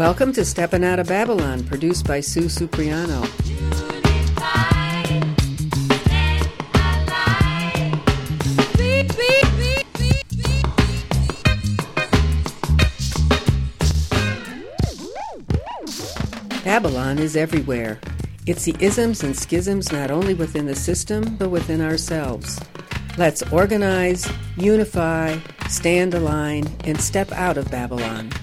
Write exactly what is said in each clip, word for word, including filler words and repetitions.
Welcome to Steppin' Out of Babylon, produced by Sue Supriano. Babylon is everywhere. It's the isms and schisms not only within the system, but within ourselves. Let's organize, unify, stand aligned, and step out of Babylon.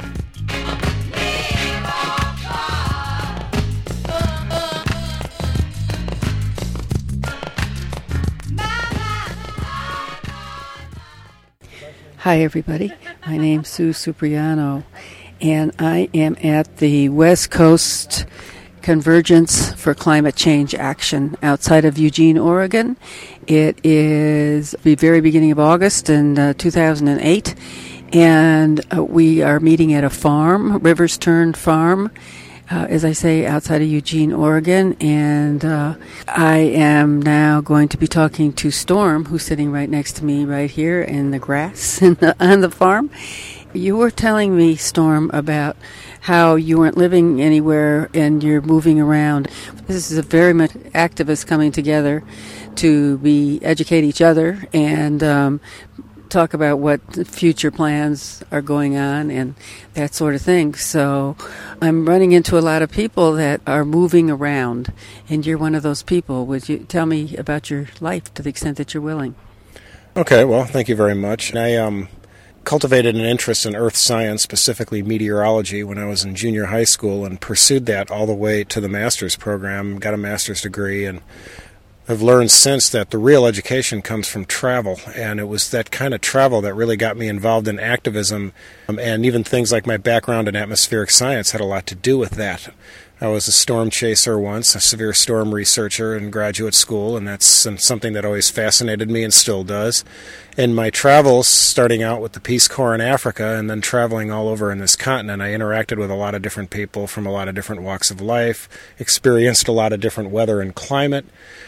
Hi, everybody. My name's Sue Supriano, and I am at the West Coast Convergence for Climate Change Action outside of Eugene, Oregon. It is the very beginning of August in uh, two thousand eight, and uh, we are meeting at a farm, Rivers Turn Farm, uh, as I say, outside of Eugene, Oregon. And uh, I am now going to be talking to Storm, who's sitting right next to me right here in the grass in the, on the farm. You were telling me, Storm, about how you weren't living anywhere and you're moving around. This is a very much activists coming together to be educate each other and um, talk about what future plans are going on and that sort of thing. So I'm running into a lot of people that are moving around, and you're one of those people. Would you tell me about your life to the extent that you're willing? Okay, well, thank you very much. I um. cultivated an interest in earth science, specifically meteorology, when I was in junior high school and pursued that all the way to the master's program, got a master's degree, and I've learned since that the real education comes from travel, and it was that kind of travel that really got me involved in activism, um, and even things like my background in atmospheric science had a lot to do with that. I was a storm chaser once, a severe storm researcher in graduate school, and that's something that always fascinated me and still does. In my travels, starting out with the Peace Corps in Africa and then traveling all over in this continent, I interacted with a lot of different people from a lot of different walks of life, experienced a lot of different weather and climate,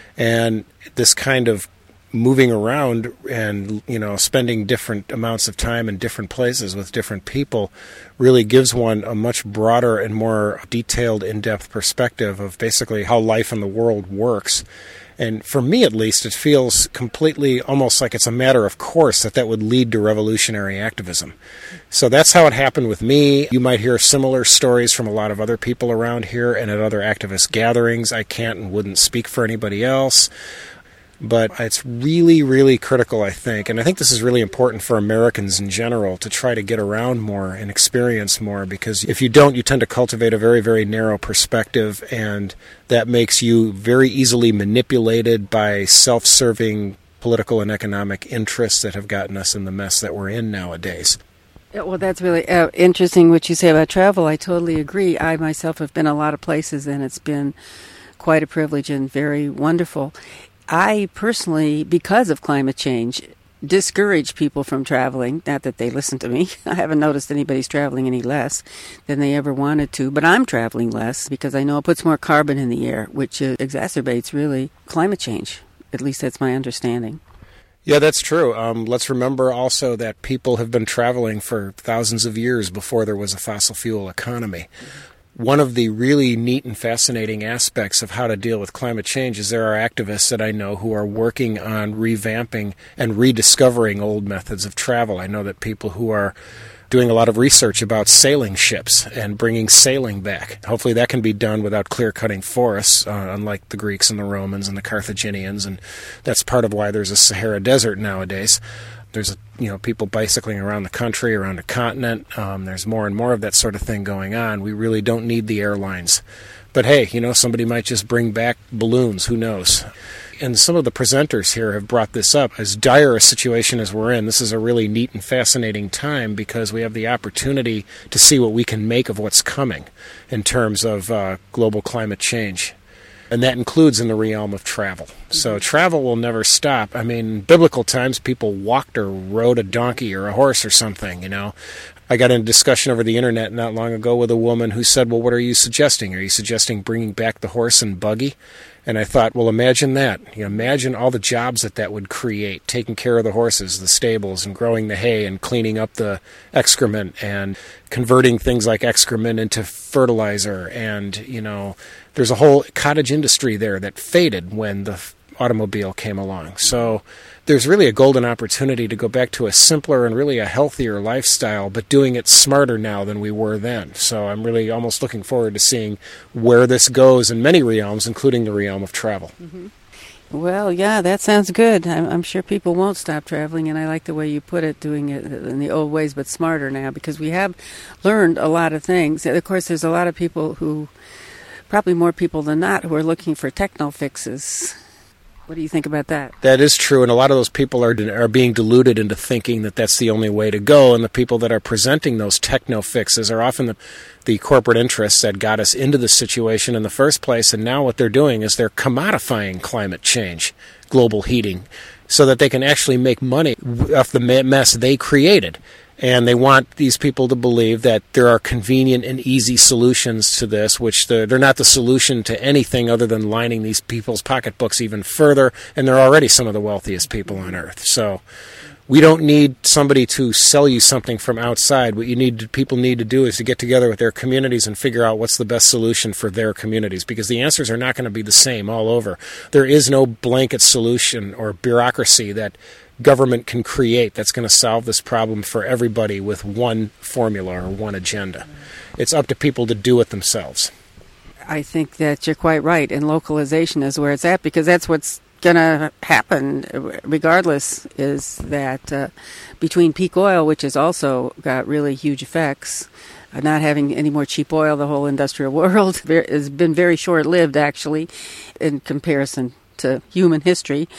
and this kind of moving around and, you know, spending different amounts of time in different places with different people really gives one a much broader and more detailed, in-depth perspective of basically how life in the world works. And for me, at least, it feels completely almost like it's a matter of course that that would lead to revolutionary activism. So that's how it happened with me. You might hear similar stories from a lot of other people around here and at other activist gatherings. I can't and wouldn't speak for anybody else. But it's really, really critical, I think, and I think this is really important for Americans in general, to try to get around more and experience more, because if you don't, you tend to cultivate a very, very narrow perspective, and that makes you very easily manipulated by self-serving political and economic interests that have gotten us in the mess that we're in nowadays. Yeah, well, that's really uh, interesting what you say about travel. I totally agree. I myself have been a lot of places, and it's been quite a privilege and very wonderful. I personally, because of climate change, discourage people from traveling. Not that they listen to me. I haven't noticed anybody's traveling any less than they ever wanted to. But I'm traveling less because I know it puts more carbon in the air, which uh, exacerbates, really, climate change. At least that's my understanding. Yeah, that's true. Um, let's remember also that people have been traveling for thousands of years before there was a fossil fuel economy. One of the really neat and fascinating aspects of how to deal with climate change is there are activists that I know who are working on revamping and rediscovering old methods of travel. I know that people who are doing a lot of research about sailing ships and bringing sailing back. Hopefully that can be done without clear-cutting forests, uh, unlike the Greeks and the Romans and the Carthaginians, and that's part of why there's a Sahara Desert nowadays. There's, you know, people bicycling around the country, around the continent. Um, there's more and more of that sort of thing going on. We really don't need the airlines. But hey, you know, somebody might just bring back balloons. Who knows? And some of the presenters here have brought this up. As dire a situation as we're in, this is a really neat and fascinating time because we have the opportunity to see what we can make of what's coming in terms of uh, global climate change. And that includes in the realm of travel. So travel will never stop. I mean, in biblical times, people walked or rode a donkey or a horse or something, you know. I got in a discussion over the internet not long ago with a woman who said, well, what are you suggesting? Are you suggesting bringing back the horse and buggy? And I thought, well, imagine that. You know, imagine all the jobs that that would create, taking care of the horses, the stables, and growing the hay and cleaning up the excrement and converting things like excrement into fertilizer. And, you know, there's a whole cottage industry there that faded when the automobile came along. So there's really a golden opportunity to go back to a simpler and really a healthier lifestyle, but doing it smarter now than we were then. So I'm really almost looking forward to seeing where this goes in many realms, including the realm of travel. Mm-hmm. Well, yeah, that sounds good. I'm, I'm sure people won't stop traveling, and I like the way you put it, doing it in the old ways, but smarter now, because we have learned a lot of things. Of course, there's a lot of people who, probably more people than not, who are looking for techno fixes. What do you think about that? That is true, and a lot of those people are are being deluded into thinking that that's the only way to go, and the people that are presenting those techno fixes are often the, the corporate interests that got us into this situation in the first place, and now what they're doing is they're commodifying climate change, global heating, so that they can actually make money off the mess they created. And they want these people to believe that there are convenient and easy solutions to this, which they're, they're not the solution to anything other than lining these people's pocketbooks even further, and they're already some of the wealthiest people on Earth. So we don't need somebody to sell you something from outside. What you need to, people need to do is to get together with their communities and figure out what's the best solution for their communities, because the answers are not going to be the same all over. There is no blanket solution or bureaucracy that government can create that's going to solve this problem for everybody with one formula or one agenda. It's up to people to do it themselves. I think that you're quite right, and localization is where it's at, because that's what's going to happen regardless, is that uh, between peak oil, which has also got really huge effects, uh, not having any more cheap oil, the whole industrial world has been very short-lived, actually, in comparison to human history.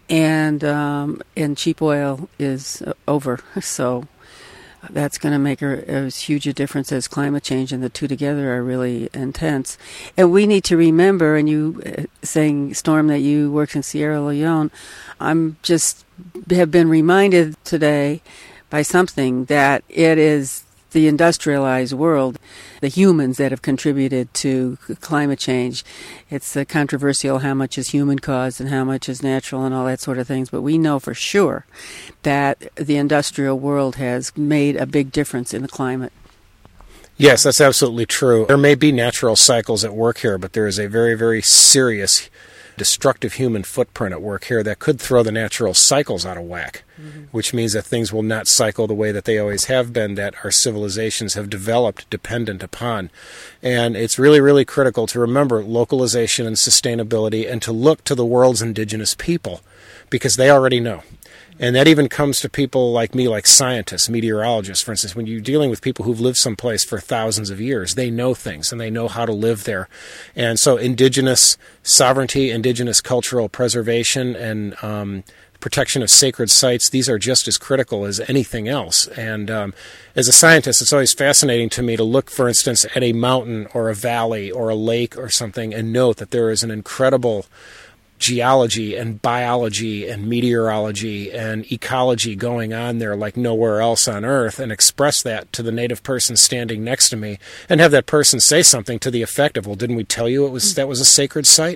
And um, and cheap oil is uh, over, so that's going to make a, as huge a difference as climate change, and the two together are really intense. And we need to remember, and you uh, saying, Storm, that you worked in Sierra Leone, I'm just have been reminded today by something that it is the industrialized world, the humans that have contributed to climate change. It's uh, controversial how much is human caused and how much is natural and all that sort of things, but we know for sure that the industrial world has made a big difference in the climate. Yes, that's absolutely true. There may be natural cycles at work here, but there is a very, very serious destructive human footprint at work here that could throw the natural cycles out of whack, mm-hmm. which means that things will not cycle the way that they always have been, that our civilizations have developed dependent upon. And it's really, really critical to remember localization and sustainability, and to look to the world's indigenous people, because they already know. And that even comes to people like me, like scientists, meteorologists, for instance. When you're dealing with people who've lived someplace for thousands of years, they know things and they know how to live there. And so indigenous sovereignty, indigenous cultural preservation, and um, protection of sacred sites, these are just as critical as anything else. And um, as a scientist, it's always fascinating to me to look, for instance, at a mountain or a valley or a lake or something, and note that there is an incredible geology and biology and meteorology and ecology going on there like nowhere else on Earth, and express that to the native person standing next to me, and have that person say something to the effect of, well, didn't we tell you it was that was a sacred site?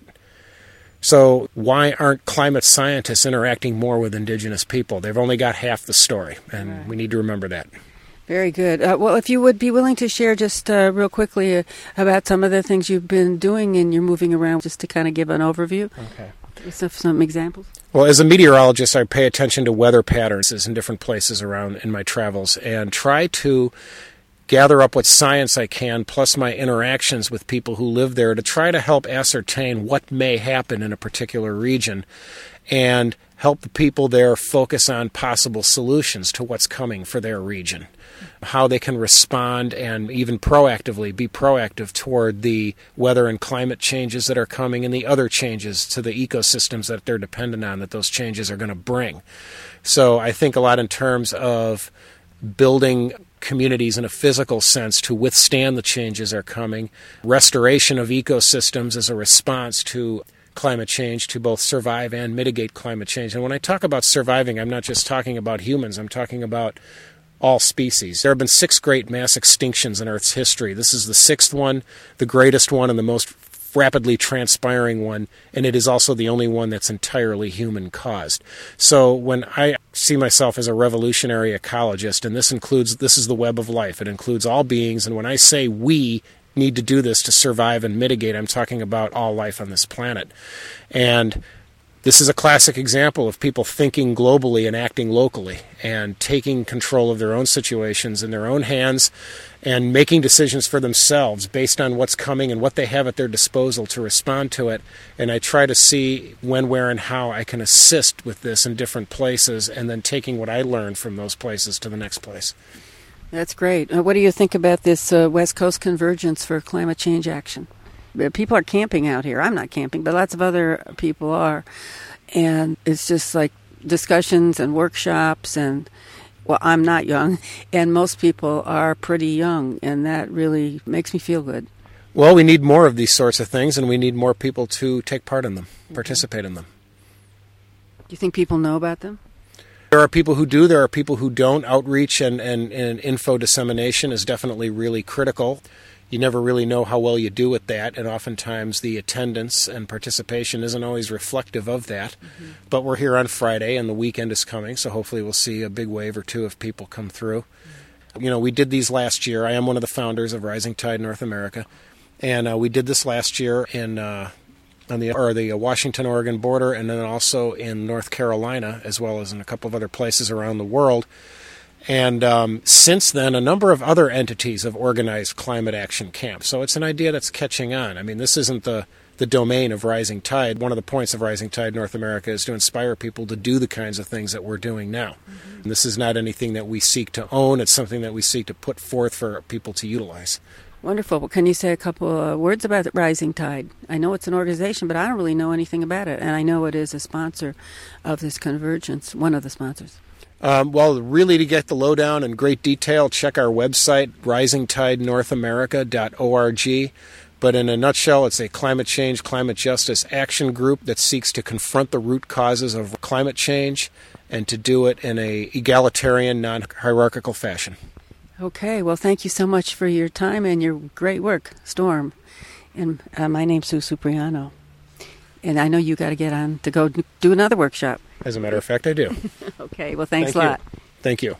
So why aren't climate scientists interacting more with indigenous people? They've only got half the story, and right. we need to remember that. Very good. Uh, well, if you would be willing to share just uh, real quickly uh, about some of the things you've been doing and you're moving around, just to kind of give an overview. Okay. Some, some examples. Well, as a meteorologist, I pay attention to weather patterns in different places around in my travels, and try to gather up what science I can, plus my interactions with people who live there, to try to help ascertain what may happen in a particular region, and help the people there focus on possible solutions to what's coming for their region, how they can respond and even proactively be proactive toward the weather and climate changes that are coming, and the other changes to the ecosystems that they're dependent on that those changes are going to bring. So I think a lot in terms of building communities in a physical sense to withstand the changes that are coming, restoration of ecosystems as a response to climate change, to both survive and mitigate climate change. And when I talk about surviving, I'm not just talking about humans, I'm talking about all species. There have been six great mass extinctions in Earth's history. This is the sixth one, the greatest one, and the most rapidly transpiring one, and it is also the only one that's entirely human-caused. So when I see myself as a revolutionary ecologist, and this includes, this is the web of life, it includes all beings, and when I say we need to do this to survive and mitigate, I'm talking about all life on this planet. And this is a classic example of people thinking globally and acting locally and taking control of their own situations in their own hands and making decisions for themselves based on what's coming and what they have at their disposal to respond to it. And I try to see when, where, and how I can assist with this in different places, and then taking what I learned from those places to the next place. That's great. Uh, what do you think about this uh, West Coast Convergence for Climate Change Action? People are camping out here. I'm not camping, but lots of other people are. And it's just like discussions and workshops and, well, I'm not young, and most people are pretty young, and that really makes me feel good. Well, we need more of these sorts of things, and we need more people to take part in them, mm-hmm. participate in them. Do you think people know about them? There are people who do. There are people who don't. Outreach and, and, and info dissemination is definitely really critical. You never really know how well you do with that, and oftentimes the attendance and participation isn't always reflective of that. Mm-hmm. But we're here on Friday, and the weekend is coming, so hopefully we'll see a big wave or two of people come through. Mm-hmm. You know, we did these last year. I am one of the founders of Rising Tide North America, and uh, we did this last year in uh, on the or the Washington-Oregon border, and then also in North Carolina, as well as in a couple of other places around the world. And um, since then, a number of other entities have organized climate action camps. So it's an idea that's catching on. I mean, this isn't the, the domain of Rising Tide. One of the points of Rising Tide North America is to inspire people to do the kinds of things that we're doing now. Mm-hmm. And this is not anything that we seek to own. It's something that we seek to put forth for people to utilize. Wonderful. Well, can you say a couple of words about Rising Tide? I know it's an organization, but I don't really know anything about it. And I know it is a sponsor of this convergence, one of the sponsors. Um, well, really to get the lowdown in great detail, check our website, rising tide north america dot org. But in a nutshell, it's a climate change, climate justice action group that seeks to confront the root causes of climate change and to do it in a egalitarian, non-hierarchical fashion. Okay, well, thank you so much for your time and your great work, Storm. And uh, my name's Sue Supriano. And I know you got to get on to go do another workshop. As a matter of fact, I do. Okay, well, thanks Thank a lot. You. Thank you.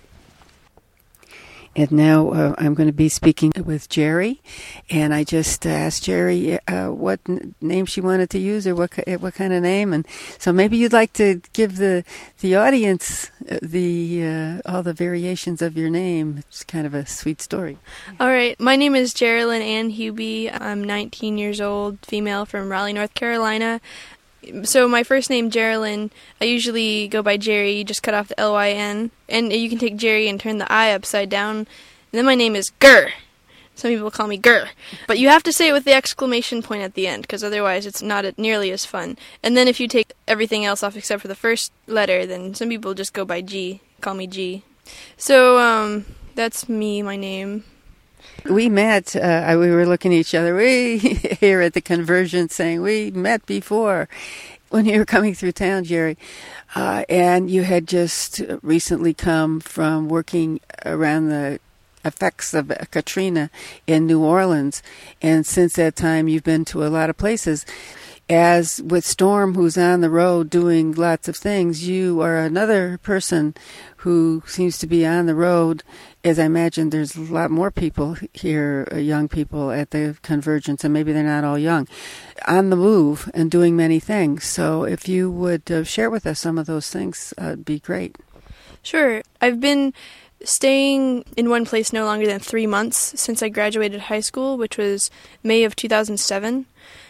And now uh, I'm going to be speaking with Jerry, and I just uh, asked Jerry uh, what n- name she wanted to use, or what what kind of name, and so maybe you'd like to give the the audience the uh, all the variations of your name. It's kind of a sweet story. All right, my name is Geraldine Ann Hubie. I'm nineteen years old, female from Raleigh, North Carolina. So my first name, Geraldine, I usually go by Jerry. You just cut off the L Y N. And you can take Jerry and turn the I upside down. And then my name is Gur. Some people call me Gur. But you have to say it with the exclamation point at the end, because otherwise it's not nearly as fun. And then if you take everything else off except for the first letter, then some people just go by G, call me G. So um, that's me, my name. We met, uh, we were looking at each other, we here at the Convergence saying we met before when you were coming through town, Jerry. Uh, and you had just recently come from working around the effects of Katrina in New Orleans. And since that time, you've been to a lot of places. As with Storm, who's on the road doing lots of things, you are another person who seems to be on the road. As I imagine, there's a lot more people here, uh, young people at the Convergence, and maybe they're not all young, on the move and doing many things. So if you would uh, share with us some of those things, uh, it'd be great. Sure. I've been staying in one place no longer than three months since I graduated high school, which was May of two thousand seven.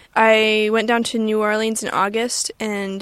I went down to New Orleans in August, and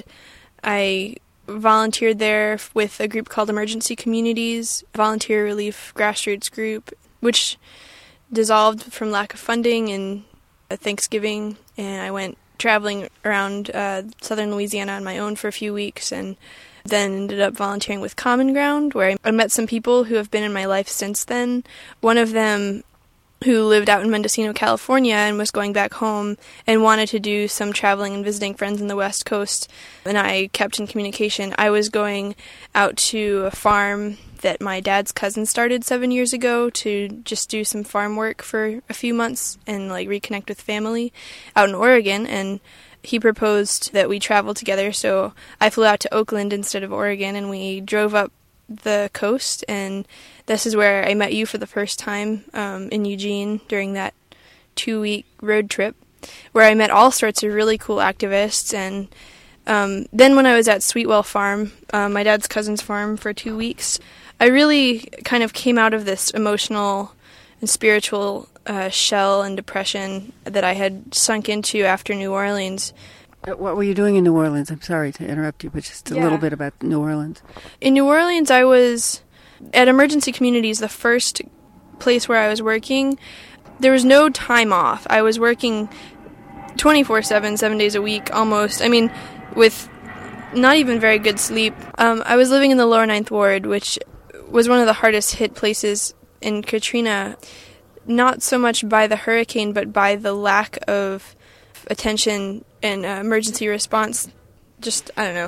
I volunteered there with a group called Emergency Communities, volunteer relief grassroots group, which dissolved from lack of funding in Thanksgiving, and I went traveling around uh, southern Louisiana on my own for a few weeks, and then ended up volunteering with Common Ground, where I met some people who have been in my life since then. One of them who lived out in Mendocino, California, and was going back home and wanted to do some traveling and visiting friends in the West Coast. And I kept in communication. I was going out to a farm that my dad's cousin started seven years ago to just do some farm work for a few months and like reconnect with family out in Oregon. And he proposed that we travel together, so I flew out to Oakland instead of Oregon, and we drove up the coast, and this is where I met you for the first time um, in Eugene during that two-week road trip, where I met all sorts of really cool activists. And um, then when I was at Sweetwell Farm, uh, my dad's cousin's farm, for two weeks, I really kind of came out of this emotional and spiritual uh, shell and depression that I had sunk into after New Orleans. What were you doing in New Orleans? I'm sorry to interrupt you, but just a Yeah. little bit about New Orleans. In New Orleans, I was at Emergency Communities, the first place where I was working. There was no time off. I was working twenty-four seven, seven days a week almost. I mean, with not even very good sleep. Um, I was living in the Lower Ninth Ward, which was one of the hardest hit places in Katrina, not so much by the hurricane, but by the lack of attention and uh, emergency response. Just, I don't know.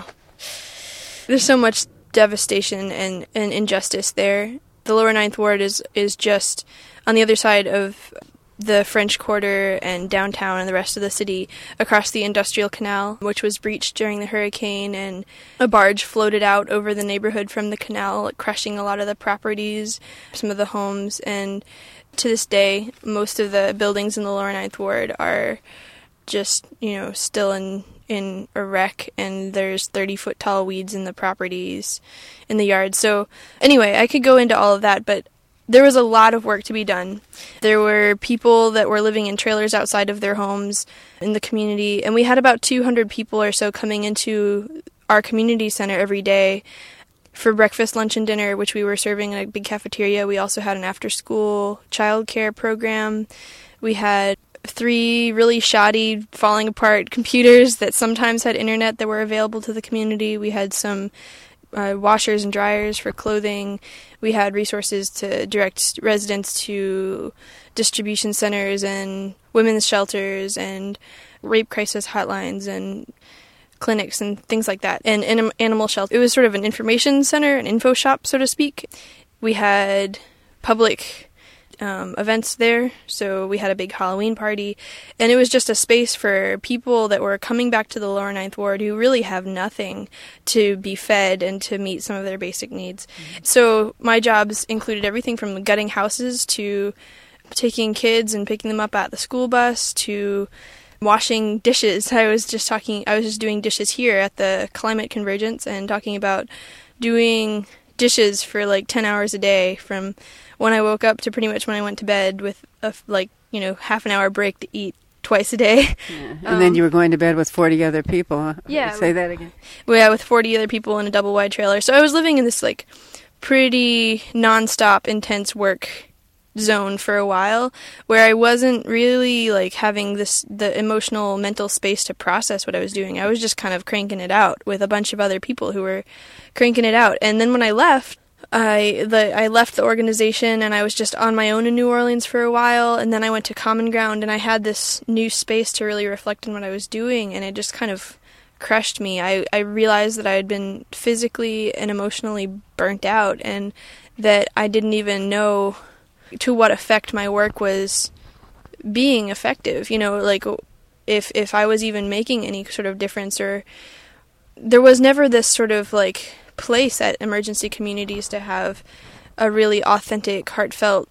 There's so much devastation and, and injustice there. The Lower Ninth Ward is, is just on the other side of the French Quarter and downtown and the rest of the city, across the Industrial Canal, which was breached during the hurricane, and a barge floated out over the neighborhood from the canal, crushing a lot of the properties, some of the homes. And to this day, most of the buildings in the Lower Ninth Ward are just, you know, still in in a wreck, and there's thirty foot tall weeds in the properties in the yard. So anyway, I could go into all of that, but there was a lot of work to be done. There were people that were living in trailers outside of their homes in the community, and we had about two hundred people or so coming into our community center every day for breakfast, lunch, and dinner, which we were serving in a big cafeteria. We also had an after-school child care program. We had three really shoddy, falling apart computers that sometimes had internet that were available to the community. We had some uh, washers and dryers for clothing. We had resources to direct residents to distribution centers and women's shelters and rape crisis hotlines and clinics and things like that, and, and animal shelter. It was sort of an information center, an info shop, so to speak. We had public um, events there, so we had a big Halloween party, and it was just a space for people that were coming back to the Lower Ninth Ward who really have nothing to be fed and to meet some of their basic needs. Mm-hmm. So my jobs included everything from gutting houses to taking kids and picking them up at the school bus to washing dishes. I was just talking, I was just doing dishes here at the Climate Convergence and talking about doing dishes for like ten hours a day from when I woke up to pretty much when I went to bed, with a, like, you know, half an hour break to eat twice a day. Yeah. And um, then you were going to bed with forty other people, huh? Yeah. Say that again. Well, yeah, with forty other people in a double wide trailer. So I was living in this like pretty nonstop intense work zone for a while, where I wasn't really like having this the emotional mental space to process what I was doing. I was just kind of cranking it out with a bunch of other people who were cranking it out. And then when I left, I the I left the organization and I was just on my own in New Orleans for a while, and then I went to Common Ground, and I had this new space to really reflect on what I was doing, and it just kind of crushed me. I, I realized that I had been physically and emotionally burnt out, and that I didn't even know to what effect my work was being effective, you know, like if if I was even making any sort of difference. Or there was never this sort of like place at Emergency Communities to have a really authentic, heartfelt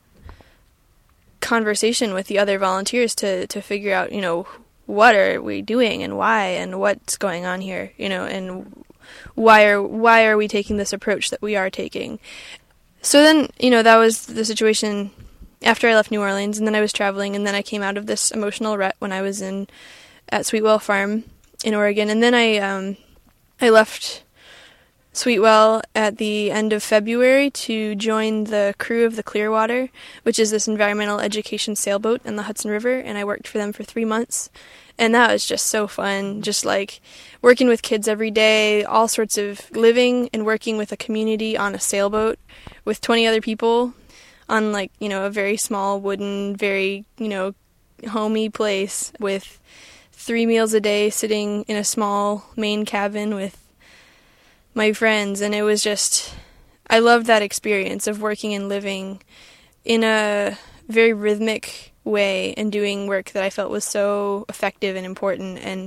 conversation with the other volunteers to to figure out, you know, what are we doing and why and what's going on here, you know, and why are why are we taking this approach that we are taking. So then, you know, that was the situation after I left New Orleans, and then I was traveling, and then I came out of this emotional rut when I was in at Sweetwell Farm in Oregon, and then I um, I left Sweetwell at the end of February to join the crew of the Clearwater, which is this environmental education sailboat in the Hudson River, and I worked for them for three months. And that was just so fun, just like working with kids every day, all sorts of living and working with a community on a sailboat with twenty other people on like, you know, a very small wooden, very, you know, homey place with three meals a day sitting in a small Maine cabin with my friends. And it was just, I loved that experience of working and living in a very rhythmic way and doing work that I felt was so effective and important, and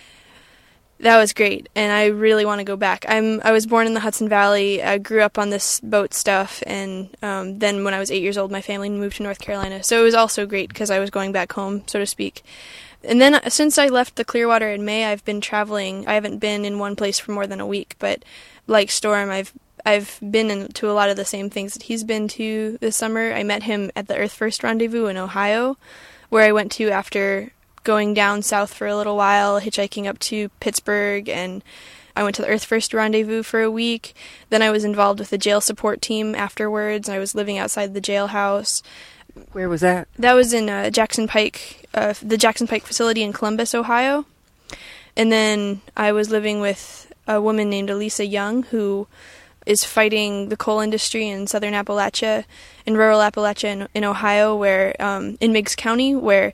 that was great, and I really want to go back. I'm I was born in the Hudson Valley. I grew up on this boat stuff, and um, then when I was eight years old, my family moved to North Carolina. So it was also great because I was going back home, so to speak. And then uh, since I left the Clearwater in May, I've been traveling. I haven't been in one place for more than a week, but like Storm, I've I've been in, to a lot of the same things that he's been to this summer. I met him at the Earth First Rendezvous in Ohio, where I went to after going down south for a little while, hitchhiking up to Pittsburgh, and I went to the Earth First Rendezvous for a week. Then I was involved with the jail support team afterwards, and I was living outside the jailhouse. Where was that? That was in uh, Jackson Pike, uh, the Jackson Pike facility in Columbus, Ohio. And then I was living with a woman named Elisa Young, who is fighting the coal industry in southern Appalachia, in rural Appalachia in, in Ohio, where um, in Meigs County, where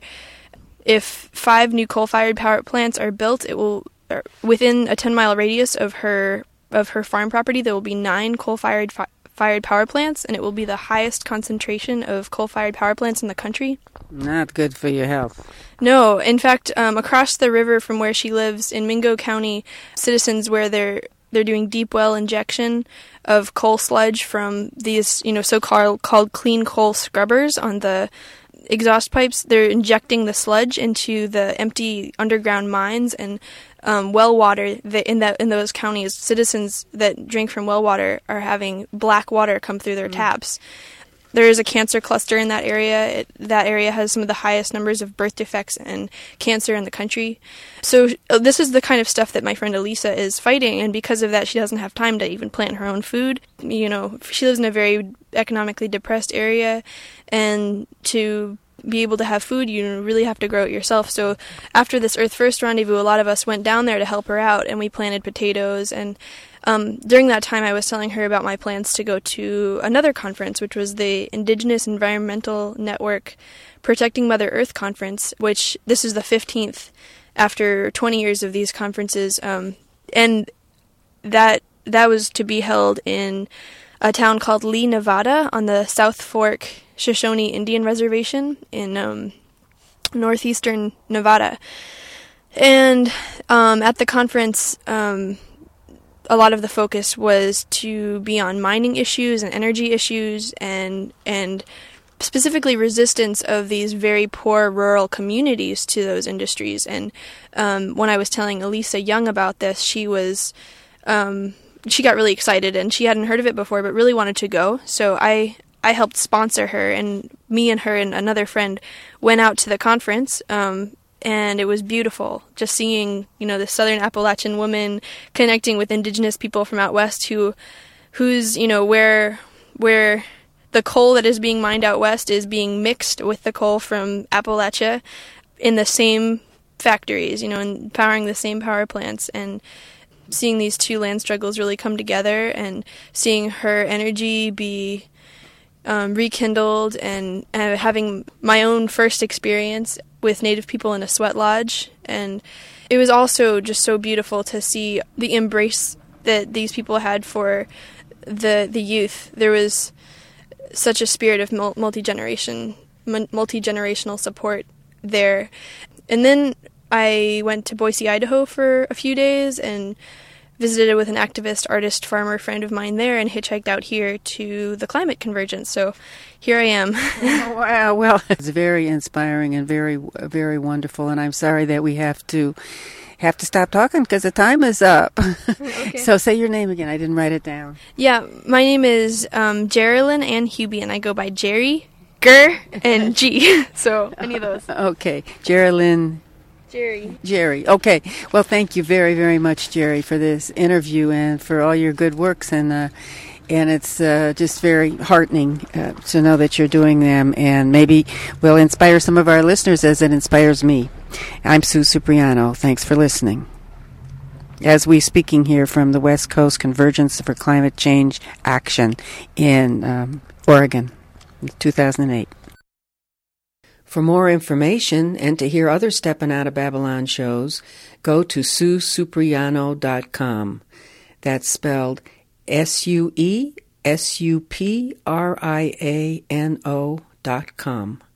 if five new coal-fired power plants are built, it will er, within a ten-mile radius of her of her farm property, there will be nine coal-fired fi- fired power plants, and it will be the highest concentration of coal-fired power plants in the country. Not good for your health. No, in fact, um, across the river from where she lives in Mingo County, citizens where they're they're doing deep well injection of coal sludge from these, you know, so-called called clean coal scrubbers on the exhaust pipes. They're injecting the sludge into the empty underground mines and um, well water. That in that in those counties, citizens that drink from well water are having black water come through their mm. taps. There is a cancer cluster in that area. It, that area has some of the highest numbers of birth defects and cancer in the country. So uh, this is the kind of stuff that my friend Elisa is fighting, and because of that, she doesn't have time to even plant her own food. You know, she lives in a very economically depressed area, and to be able to have food, you really have to grow it yourself. So after this Earth First Rendezvous, a lot of us went down there to help her out, and we planted potatoes. And um, during that time, I was telling her about my plans to go to another conference, which was the Indigenous Environmental Network Protecting Mother Earth Conference, which this is the fifteenth after twenty years of these conferences. Um, and that that was to be held in a town called Lee, Nevada, on the South Fork Shoshone Indian Reservation in um, northeastern Nevada. And um, at the conference, um, a lot of the focus was to be on mining issues and energy issues, and and specifically resistance of these very poor rural communities to those industries. And um, when I was telling Elisa Young about this, she was um, she got really excited, and she hadn't heard of it before, but really wanted to go. So I I helped sponsor her, and me and her and another friend went out to the conference. Um, And it was beautiful, just seeing, you know, the Southern Appalachian woman connecting with indigenous people from out west who, who's, you know, where, where the coal that is being mined out west is being mixed with the coal from Appalachia in the same factories, you know, and powering the same power plants, and seeing these two land struggles really come together, and seeing her energy be um, rekindled, and uh, having my own first experience with Native people in a sweat lodge. And it was also just so beautiful to see the embrace that these people had for the the youth. There was such a spirit of multi-generation, multi-generational support there. And then I went to Boise, Idaho for a few days and visited with an activist, artist, farmer friend of mine there, and hitchhiked out here to the Climate Convergence. So here I am. Wow, well, it's very inspiring and very, very wonderful. And I'm sorry that we have to have to stop talking because the time is up. Okay. So say your name again. I didn't write it down. Yeah, my name is um, Jerilyn Ann Hubie, and I go by Jerry, Ger, and G. So any of those. Okay, Jerilyn. Jerry. Jerry. Okay. Well, thank you very, very much, Jerry, for this interview and for all your good works. And uh, and it's uh, just very heartening uh, to know that you're doing them, and maybe will inspire some of our listeners as it inspires me. I'm Sue Cipriano. Thanks for listening. As we speaking here from the West Coast Convergence for Climate Change Action in um, Oregon. two thousand eight. For more information and to hear other Steppin' Out of Babylon shows, go to sue supriano dot com. That's spelled S U E S U P R I A N O dot com.